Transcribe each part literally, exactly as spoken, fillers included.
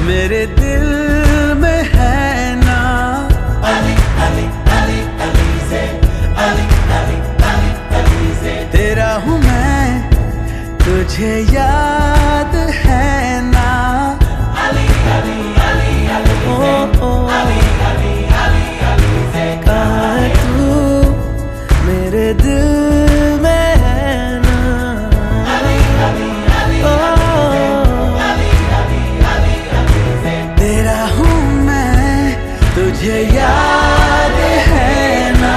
मेरे दिल में है ना। अली अली अली अली से अली अली अली अली से तेरा हूँ मैं, तुझे याद है ना। अली अली अली अली ओ, से ओ, अली अली अली अली से कहाँ है तू मेरे दिल में है ना। अली अली अली ओ, अली अली अली अली से तेरा हूँ मैं, तुझे याद है ना।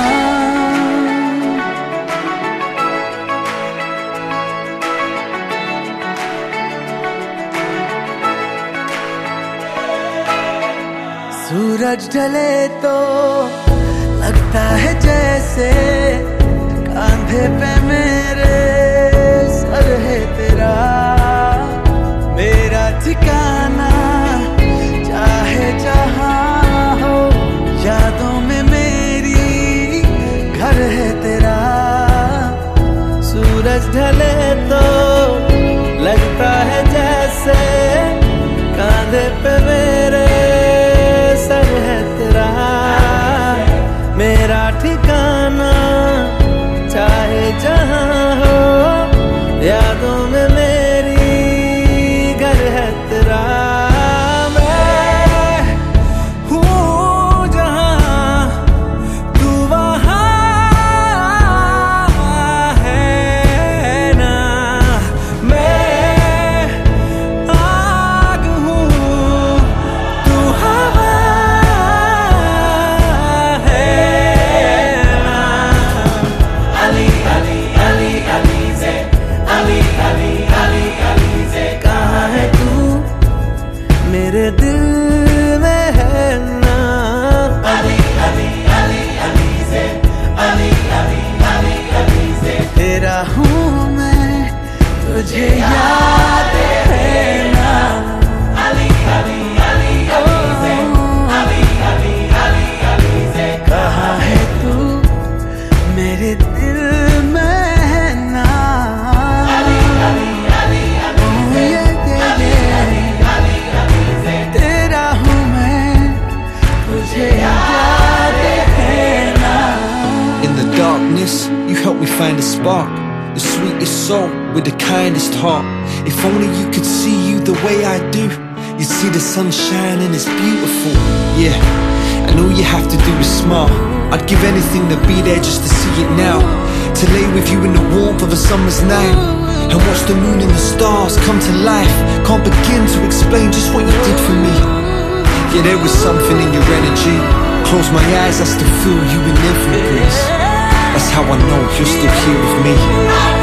सूरज ढले तो लगता है जैसे कांधे पे मेरे सर है तेरा। मेरा ठिकाना चाहे जहाँ हो, यादों में मेरी घर है तेरा। सूरज ढले तो लगता है जैसे कांधे पे मेरे सर है तेरा। मेरा ठिकाना चाहे जहाँ हो, यादों में मेरी घर है तेरा। मैं हूँ जहाँ तू वहाँ है ना। मैं आग हूँ तू हवा अली अली अली अली से अली अली अली अली से कहाँ है तू मेरे दिल में है ना। अली अली अली अली से अली अली अली अली से तेरा हूँ मैं, तुझे याद है ना। अली अली अली अली से अली अली अली अली से कहाँ है तू मेरे दिल में है ना। अली अली अली अली ओ, से ये, ये, ये, अली अली से तेरा हूँ मैं, तुझे याद है ना। In the darkness, you helped me find a spark. The sweetest soul with the kindest heart. If only you could see you the way I do, you'd see the sunshine and it's beautiful. Yeah, and all you have to do is smile. I'd give anything to be there just to see it now. To lay with you in the warmth of a summer's night and watch the moon and the stars come to life. Can't begin to explain just what you did for me. Yeah, there was something in your energy. Close my eyes, I still feel you in infinite grace. That's how I know you're still here with me.